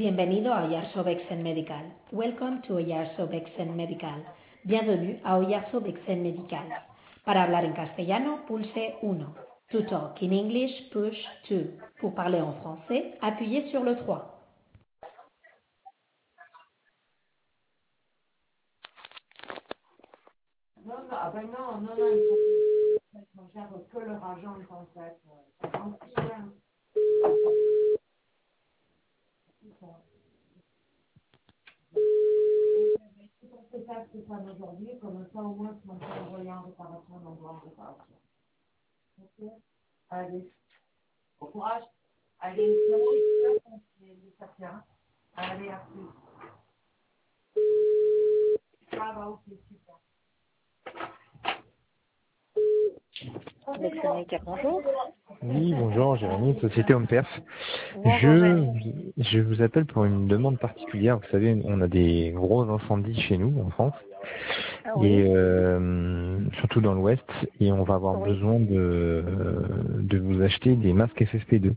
Bienvenido a Oyarzo-Vexen Medical. Welcome to Oyarzo-Vexen Medical. Bienvenue à Oyarzo-Vexen Medical. Para hablar en castellano, pulse 1. To talk in English, push 2. Pour parler en français, appuyez sur le 3. Non, ah ben non, il faut faire que leur agent en fait. C'est gentil, hein. On fait ça ce soir aujourd'hui, comme ça au moins si on peut envoyer en réparation, on envoie en réparation. Ok. Allez, bon courage. Allez, ça tient. Allez, à plus. Ah bah ok, super. Vexen Medical, bonjour. Oui, bonjour, Jérémy, Société Homeperf. Bonjour Jérémy. Je vous appelle pour une demande particulière. Vous savez, on a des gros incendies chez nous, en France, Ah et oui, surtout dans l'Ouest, et on va avoir oui. besoin de vous acheter des masques FFP2.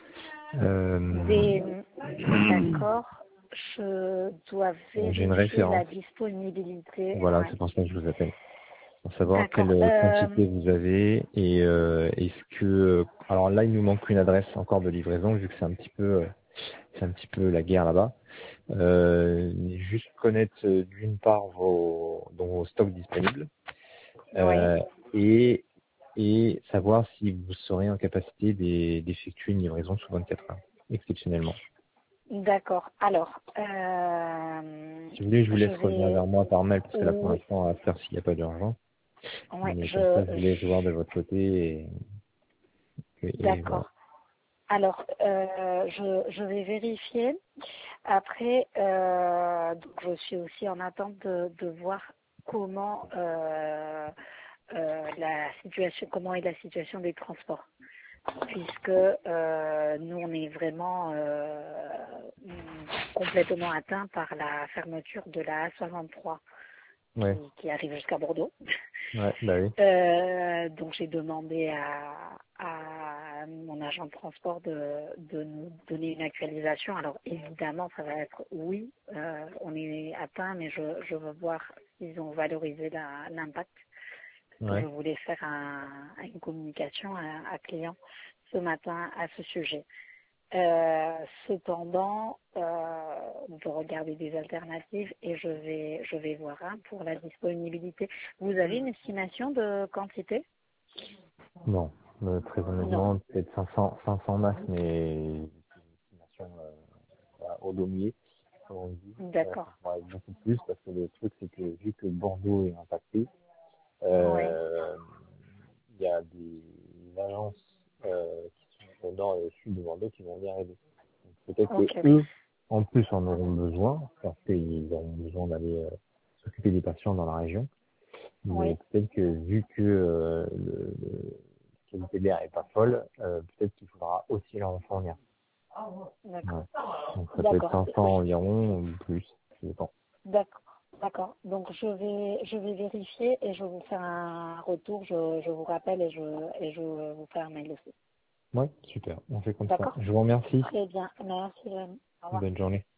D'accord. Je dois J'ai une vérifier la référence. disponibilité. Voilà, Ouais. c'est pour ça que je vous appelle. Pour savoir D'accord. quelle quantité vous avez et est-ce que alors là il nous manque une adresse encore de livraison vu que c'est un petit peu la guerre là-bas. Juste connaître d'une part vos stocks disponibles Oui. euh, et et savoir si vous serez en capacité d'effectuer une livraison sous 24 heures exceptionnellement. D'accord. Alors, Si vous voulez, je vous je laisse revenir vers vais. moi par mail parce que là pour Oui. l'instant à faire s'il n'y a pas d'urgence. Ouais. Mais comme ça je vous laisse voir de votre côté et voilà. D'accord. Alors, je vais vérifier. Après, donc je suis aussi en attente de voir comment comment est la situation des transports, puisque nous on est vraiment complètement atteint par la fermeture de la A63 Ouais, qui arrive jusqu'à Bordeaux. ouais, bah oui. Donc j'ai demandé à mon agent de transport de nous donner une actualisation. Alors évidemment, ça va être oui, on est atteint, mais je veux voir s'ils ont valorisé l'impact. Je Ouais. voulais faire une communication à client ce matin à ce sujet. Cependant, on peut regarder des alternatives et je vais voir pour la disponibilité. Vous avez une estimation de quantité? Non, très Non. honnêtement, peut-être 500 masques, mais une estimation voilà, au damier, comme on dit. Ça D'accord. pourrait être beaucoup plus parce que le truc, c'est que vu que Bordeaux est impacté, Oui. euh, il y a des agences qui sont au nord et au sud de Bordeaux qui vont y arriver. Donc, peut-être que Ok. eux, en plus, en auront besoin parce qu'ils auront besoin d'aller s'occuper des patients dans la région. Mais Oui. peut-être que vu que la qualité de l'air est pas folle, peut-être qu'il faudra aussi leur en fournir. D'accord. Ouais. Donc ça peut être D'accord. 500 environ ou plus, ça dépend. D'accord. D'accord. Donc je vais vérifier et je vous fais un retour. Je vous rappelle et je vous fais un mail aussi. Ouais, super, on fait comme ça. D'accord. Je vous remercie. Très bien. Merci. Au revoir. Bonne journée.